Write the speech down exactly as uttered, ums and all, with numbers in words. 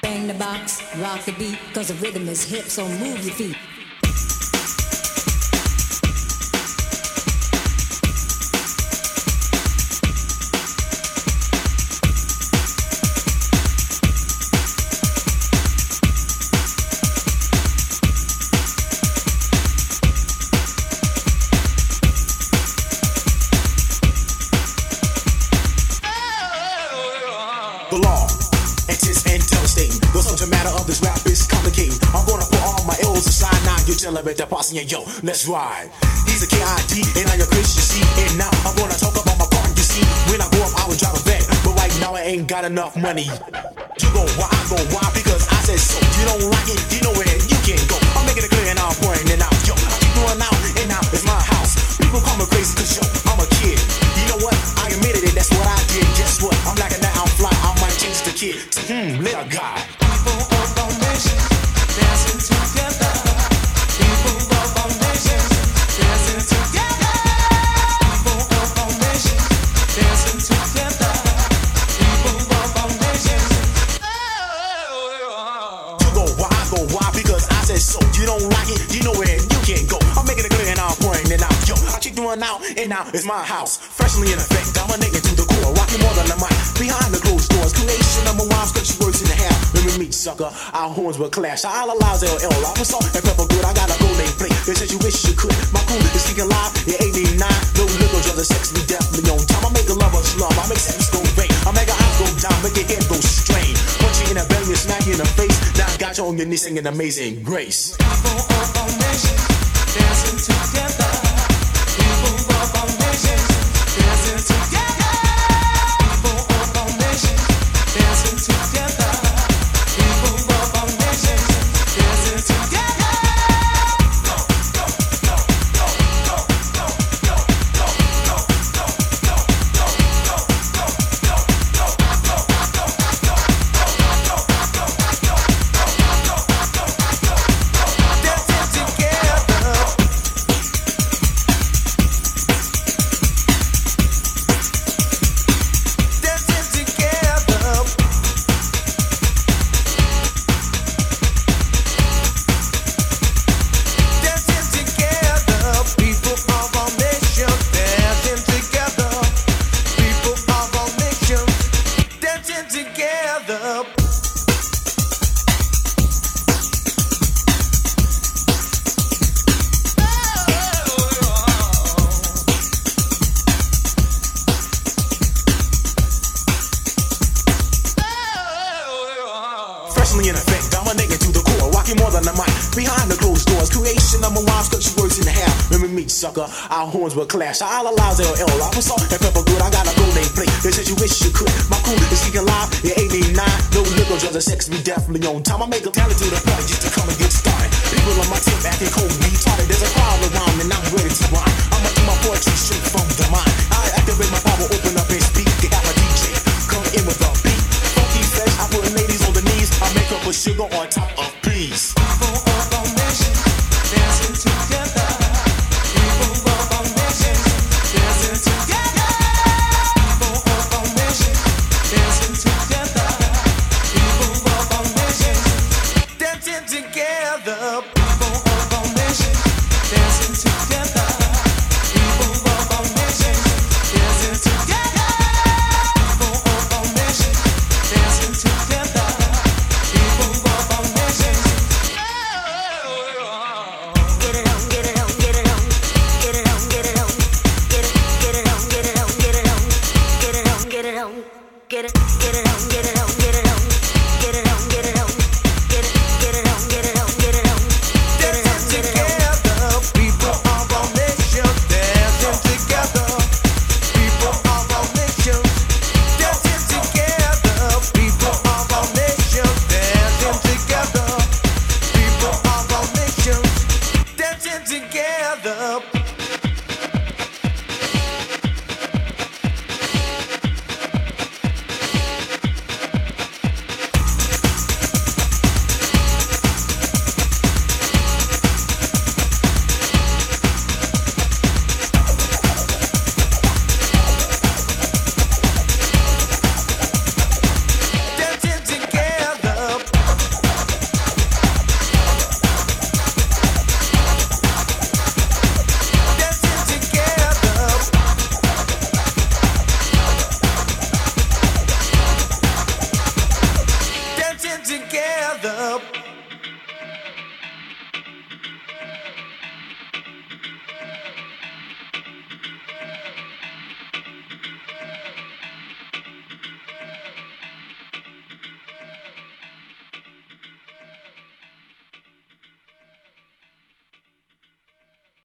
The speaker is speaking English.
Bang the box, rock the beat, cause the rhythm is hip, so move your feet. Celebrate the posse and yo, let's ride. He's a K I D and I'm your Chris, you see. And now I'm gonna talk about my part, you see. When I go up, I will drive a vet, but right now I ain't got enough money. You go why, I go why, because I said so. You don't like it, you know where you can go. I'm making it clear and I'm pointing it out. Yo, I keep going out and out, it's my house. People call me crazy cause yo, I'm a kid. You know what, I admitted it, that's what I did. Guess what, I'm like a night, I'm fly, I might change the kid to hmm, little guy. People of all nations, dancing together. People of all nations, dancing together. People of all nations, dancing together. People of all nations. You go why, I go why, because I said so. You don't like it, you know where you can go. I'm making it clear and I'm pouring it out. Yo, I keep doing out and now it's my house. Freshly in effect, dominating to the core, rocking more than a mic. Behind the closed doors, creation of my rhymes, cut your words in the half. When we meet, sucker, our horns will clash. I'll allow L L, I'm a salt and pepper good. I got a gold name plate. They said you wish you could. My crew is speaking live in eighty-nine. No little just a sex, we definitely on time. I make a lover slum, I make sex go vain. I make her eyes go down, make your head go strain. Punch you in the belly and smack you in the face. Now I got you on your knees singing Amazing Grace. People of all nations, dancing together. People of all nations, dancing together. People of all nations, dancing together. People of all nations, dancing together. In effect, dominating to the core, rocking more than a mic. Behind the closed doors, creation of my rhymes, cut your words in half. When we meet, sucker, our horns will clash. I'll allow L L, I'm a salt and pepper good. I got a gold name plate. They said you wish you could. My crew is speaking live in eighty-nine. No liquor, just a sex, we definitely on time. I make a talent to the party just to come and get started. People on my team acting cold, retarded. There's a crowd around and I'm ready to rhyme. I'ma do my poetry straight from the mind. I activate my power, open up and speak. They got my D J, come in with a beat. Funky fresh, I put ladies on the knees. I make up with sugar on top of peas. People of all nations, dancing together. People of all nations, dancing together. People of all nations, dancing together. People of all nations, dancing together. People of all nations, dancing together. People of all nations, dancing together. People of all nations, dancing together. People of all nations. Get it on, get it on, get it on, get it on, get it on, get it, get it on, get it on, get it on, get it on, get it on, get it, get it on, get it on, get it on, get it on, get it on, get it, get it on, get it on, get it on, get it on, get it on. People of all nations dancing together. People of all nations dancing together. People of all nations dancing together. People of all nations dancing together. up.